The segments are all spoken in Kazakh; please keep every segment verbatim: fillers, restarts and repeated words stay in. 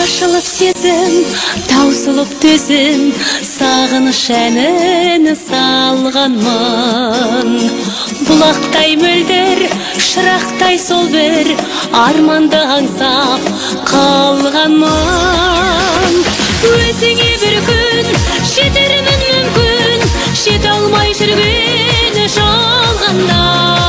ашылып сезім, таусылып төзім, сағыныш әнін салғанмын. Бұлақтай мөлдір, шырақтай сол бір, арманды аңсап қалғанмын. Өзіңе бір күн жетермін мүмкін, жете алмай жүрген жалғанда.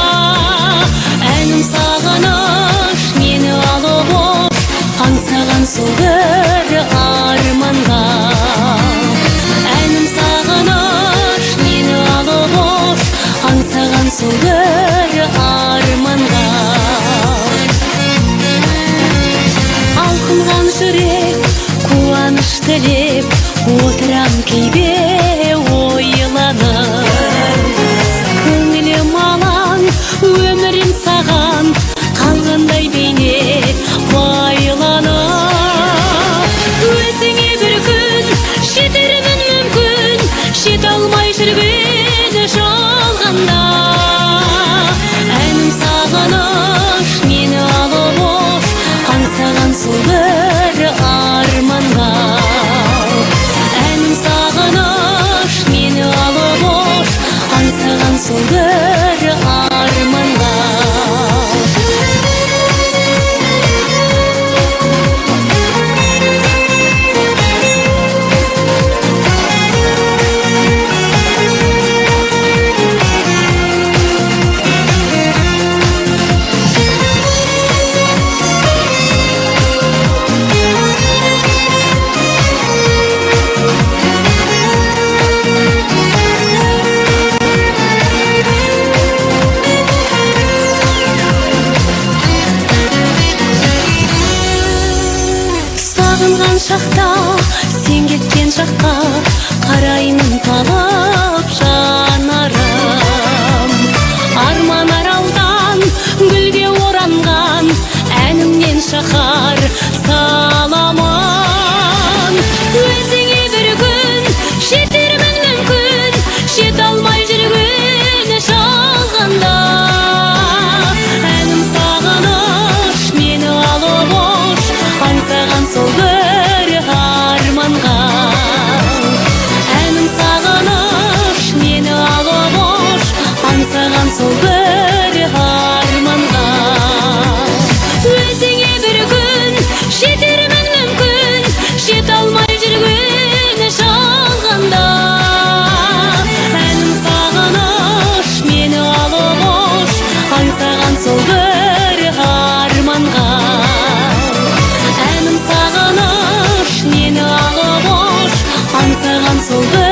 Әнім сағыныш, мені алып ош, аңсаған сол бір арманға. Әнім сағыныш, мені алып ош, аңсаған сол бір арманға. Алқынған жүрек қуаныш тілеп, отырам кейде ойланып. Көңілім алаң, өмірім саған қалғандай бейне байланып. Өзіңе бір күн жетермін мүмкін, жете алмай жүрген жалғанда. Әнім сағыныш, мені алып ош, аңсаған сол бір арманға. Әнім сағыныш, мені алып ош, аңсаған сол бір арманға. Сағынған шақта, сен кеткен жаққа, қараймын талып жанарым. Арман аралдан гүлге оранған, әнімнен шаһар саламын. Өзіңе бір күн жетермін мүмкін, жете алмай жүрген жалғанда. Әнім сағыныш, мені алып ош, аңсаған сол бір арманға. Әнім сағыныш, мені алып ош, аңсаған сол бір арманға. Өзіңе бір күн жетермін мүмкін, жете алмай жүрген жалғанда. Әнім сағыныш, мені алып ош, аңсаған сол бір арманға. Әнім сағыныш, мені алып ош, аңсаған сол бір